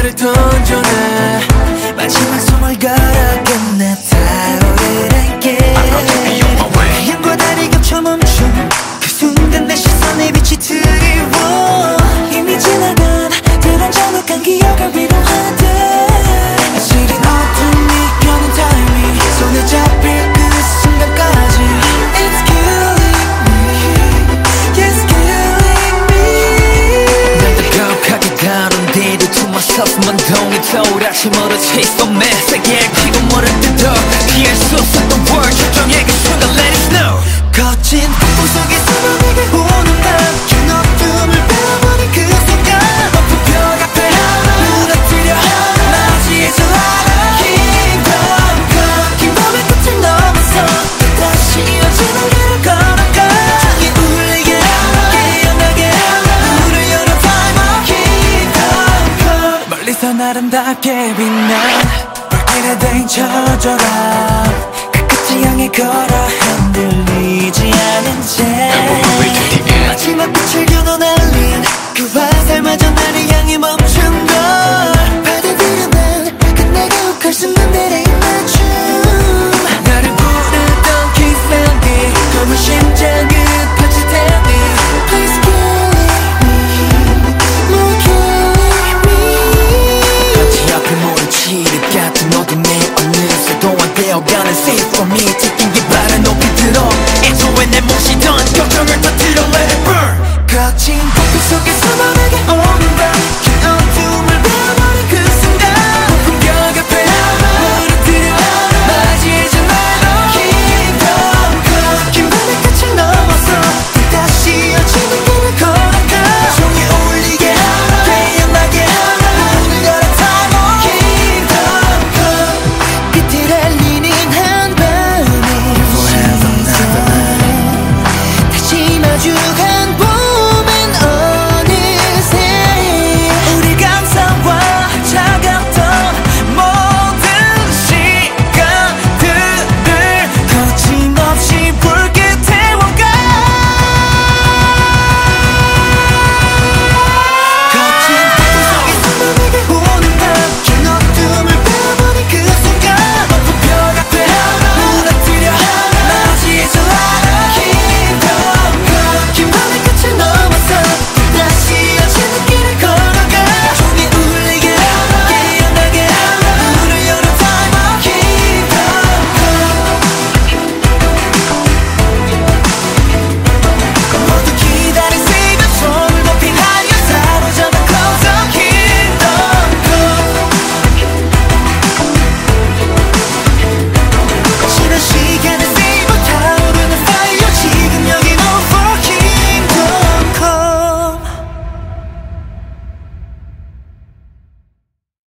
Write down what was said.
나를 던져내 마지막 숨을 걸어 끝내 타오르게 태양과 달이 겹쳐 멈춘 그 순간 내 시선에 빛이 드리워 이미 지나간 그런 정확한 기억을 위로하듯 시린 어둠이 켜는 타이밍 손에 잡힐 그 순간까지 It's killing me Yes killing me 날 뜨겁하게 다룬 뒤로 to myself 만동이 떠오르침으로 chase the man 세계에 키고 모를 때도 피할 수 없었던 word 결정의 그 순간 let it snow 거친 폭풍 속에서 내게 오는 밤긴 어둠을 빼어버린 그 순간 높은 벽 앞에 무너뜨려 맞이해줘 Kingdom Come 킹덤의 끝을 넘어서 다시 이어지는 길을 걸어가 종이 울리게 깨어나게 문을 열어 time of Kingdom Come 멀리서 아름답게 빛나 불길에 댕 쳐줘라 그 끝을 향해 걸어 흔들리지 않은 채 마지막 빛을 겨눠 날린 그 화살마저 나를 향해 멈춘 것